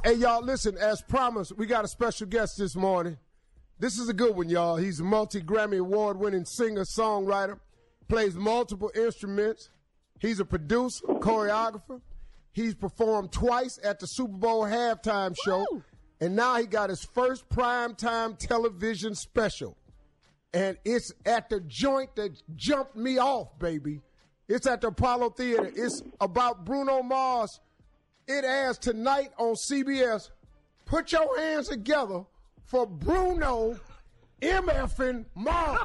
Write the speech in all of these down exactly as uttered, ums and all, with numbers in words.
Hey, y'all, listen, as promised, we got a special guest this morning. This is a good one, y'all. He's a multi-Grammy award-winning singer-songwriter, plays multiple instruments. He's a producer, choreographer. He's performed twice at the Super Bowl halftime show. Woo! And now he got his first primetime television special. And it's at the joint that jumped me off, baby. It's at the Apollo Theater. It's about Bruno Mars. It airs tonight on C B S. Put your hands together for Bruno M.F.ing Mars.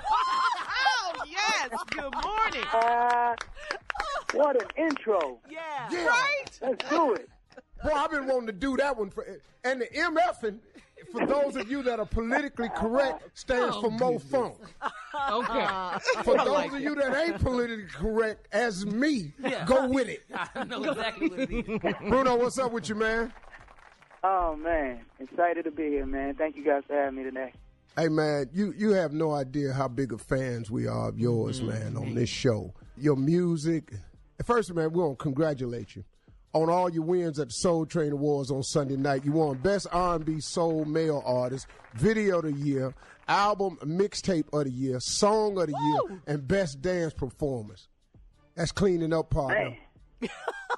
Oh, yes. Good morning. Uh, what an intro. Yeah. Yeah. Right? Let's do it. Boy, I've been wanting to do that one. for. And the MFing, for those of you that are politically correct, stands Oh, for Mo Funk. Okay. For those like of it. you that ain't politically correct, as me, Yeah. go with it. I know exactly what it is. Bruno, what's up with you, man? Oh, man. Excited to be here, man. Thank you guys for having me today. Hey, man, you, you have no idea how big of fans we are of yours, man, on this show. Your music. First, man, we want to congratulate you on all your wins at the Soul Train Awards on Sunday night. You won Best R and B Soul Male Artist, Video of the Year, Album Mixtape of the Year, Song of the Woo! Year, and Best Dance Performance. That's cleaning up, partner. Man.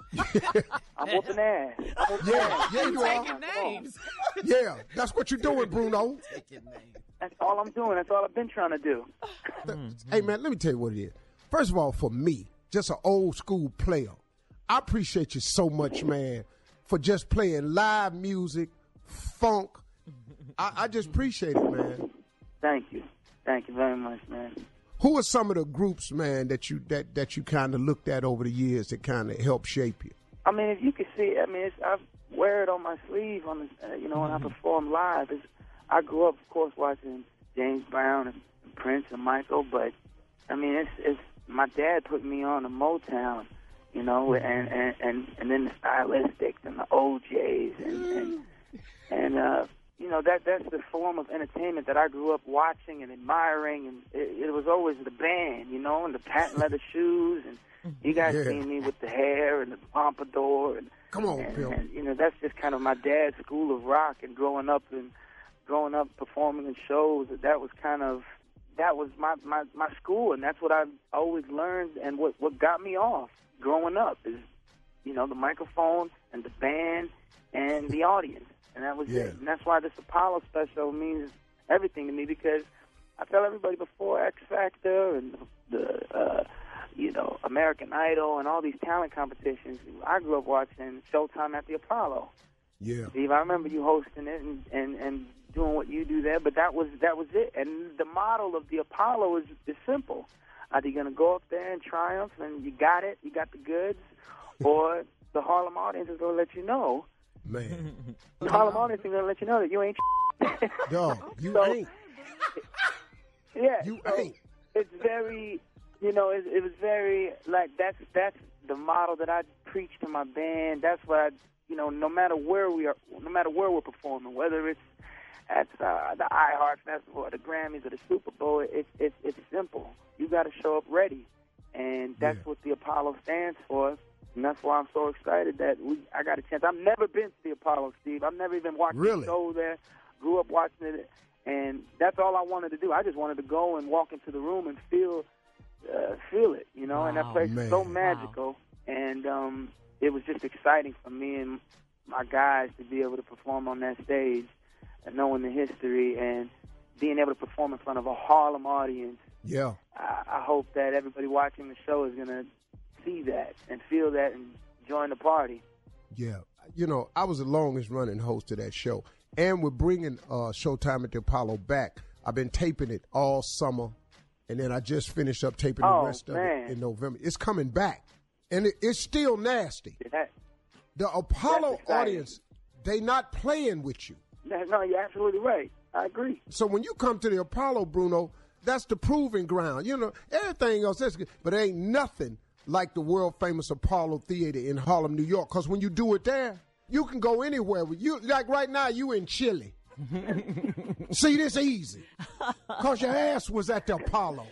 I'm whooping ass. I'm whooping Yeah, ass. yeah, you are. Taking names. Yeah, that's what you're doing, Bruno. That's all I'm doing. That's all I've been trying to do. Hey, man, let me tell you what it is. First of all, for me, just an old school player, I appreciate you so much, man, for just playing live music, funk. I, I just appreciate it, man. Thank you. Thank you very much, man. Who are some of the groups, man, that you that, that you kind of looked at over the years that kind of helped shape you? I mean, if you can see, I mean, it's, I wear it on my sleeve, on the, uh, you know, when I perform live. It's, I grew up, of course, watching James Brown and Prince and Michael, but I mean, it's it's my dad put me on to Motown, you know, and and and, and then the Stylistics and the O Js and and, and uh, you know, that that's the form of entertainment that I grew up watching and admiring, and it, it was always the band, you know, and the patent leather shoes, and you guys Yeah. seen me with the hair and the pompadour, and Come on, and, Bill. and you know, that's just kind of my dad's school of rock, and growing up and growing up performing in shows, that was kind of that was my, my, my school, and that's what I've always learned, and what what got me off growing up is, you know, the microphone and the band and the audience. And that was Yeah. it. And that's why this Apollo special means everything to me, because I tell everybody before X Factor and the, uh, you know, American Idol and all these talent competitions, I grew up watching Showtime at the Apollo. Yeah. Steve, I remember you hosting it and, and, and doing what you do there, but that was that was it. And the model of the Apollo is, is simple. Either you're going to go up there and triumph and you got it, you got the goods, or the Harlem audience is going to let you know. Man. The Harlem audience is going to let you know that you ain't Dog, you So- ain't. Yeah, You so ain't. It's very, you know, it, it was very like that's that's the model that I preach to my band. That's what I, you know, no matter where we are, no matter where we're performing, whether it's at uh, the iHeart Festival or the Grammys or the Super Bowl, it's it's it's simple. You got to show up ready, and that's Yeah. what the Apollo stands for. And that's why I'm so excited that we I got a chance. I've never been to the Apollo, Steve. I've never even watched Really? the show there. Grew up watching it. And that's all I wanted to do. I just wanted to go and walk into the room and feel uh, feel it, you know. Wow, and that place man. is so magical. And um, it was just exciting for me and my guys to be able to perform on that stage, and knowing the history and being able to perform in front of a Harlem audience. Yeah. I, I hope that everybody watching the show is going to see that and feel that and join the party. Yeah. You know, I was the longest running host of that show. And we're bringing uh, Showtime at the Apollo back. I've been taping it all summer, and then I just finished up taping Oh, the rest man. of it in November. It's coming back, and it, it's still nasty. That, The Apollo That's exciting. audience, they not playing with you. that, no, you're absolutely right. I agree. So when you come to the Apollo, Bruno, that's the proving ground. You know, everything else is good, but ain't nothing like the world-famous Apollo Theater in Harlem, New York, because when you do it there, you can go anywhere with you. Like right now, you in Chile. See, this easy. Because your ass was at the Apollo.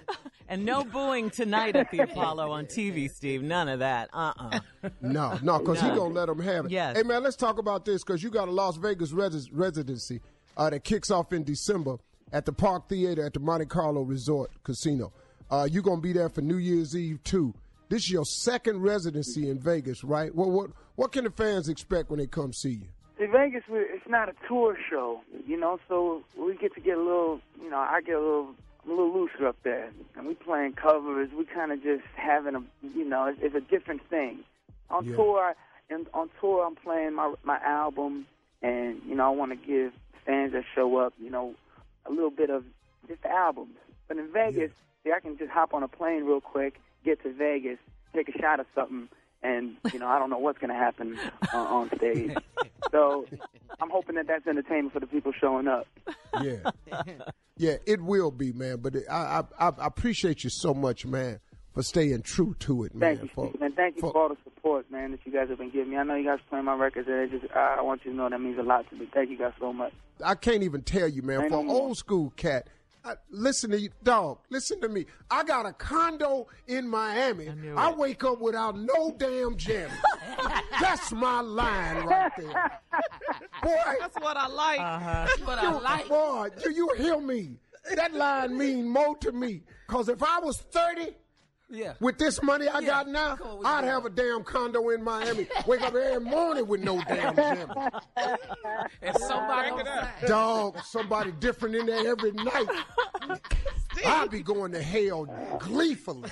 And no booing tonight at the Apollo on T V, Steve. None of that. Uh-uh. No, no, because he No. going to let them have it. Yes. Hey, man, let's talk about this because you got a Las Vegas res- residency uh, that kicks off in December at the Park Theater at the Monte Carlo Resort Casino. Uh, you're going to be there for New Year's Eve, too. This is your second residency in Vegas, right? What what what can the fans expect when they come see you? See, Vegas, we- it's not a tour show, you know, so we get to get a little, you know, I get a little, I'm a little looser up there. And we playing covers. We kind of just having a, you know, it's, it's a different thing. On Yeah. tour, and on tour, I'm playing my my album, and, you know, I want to give fans that show up, you know, a little bit of just albums. But in Vegas, see, I can just hop on a plane real quick, get to Vegas, take a shot of something, and, you know, I don't know what's going to happen uh, on stage. So I'm hoping that that's entertainment for the people showing up. Yeah. Yeah, it will be, man. But it, I, I I appreciate you so much, man, for staying true to it, man. Thank you, for, Steve, and thank you for, for- all the support, man, that you guys have been giving me. I know you guys play my records, and it just I, I want you to know that means a lot to me. Thank you guys so much. I can't even tell you, man. Ain't For no an more. old school cat, I, listen to you, dog. Listen to me. I got a condo in Miami. knew I it. wake up without no damn jammies. That's my line right there, boy. That's what I like. That's what I like. Boy, do you hear me? That line mean more to me. Cause if I was thirty. Yeah. With this money I got now, Come on, we I'd do have a damn condo in Miami. Wake up every morning with no damn jammies. And somebody on side. Dog, somebody different in there every night. I'll be going to hell gleefully.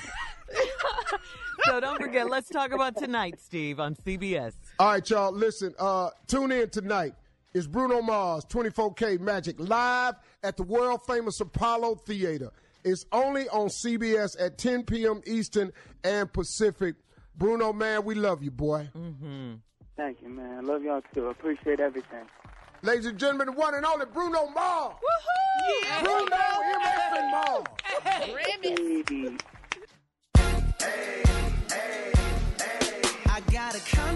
So don't forget, let's talk about tonight, Steve, on C B S. All right, y'all, listen, uh, tune in tonight. It's Bruno Mars, twenty-four K Magic, live at the world-famous Apollo Theater. It's only on C B S at ten p.m. Eastern and Pacific. Bruno, man, we love you, boy. Mm-hmm. Thank you, man. I love y'all, too. I appreciate everything. Ladies and gentlemen, the one and only Bruno Mars. Woohoo! Yeah. Bruno M F and Mars. Remy. Baby. I got a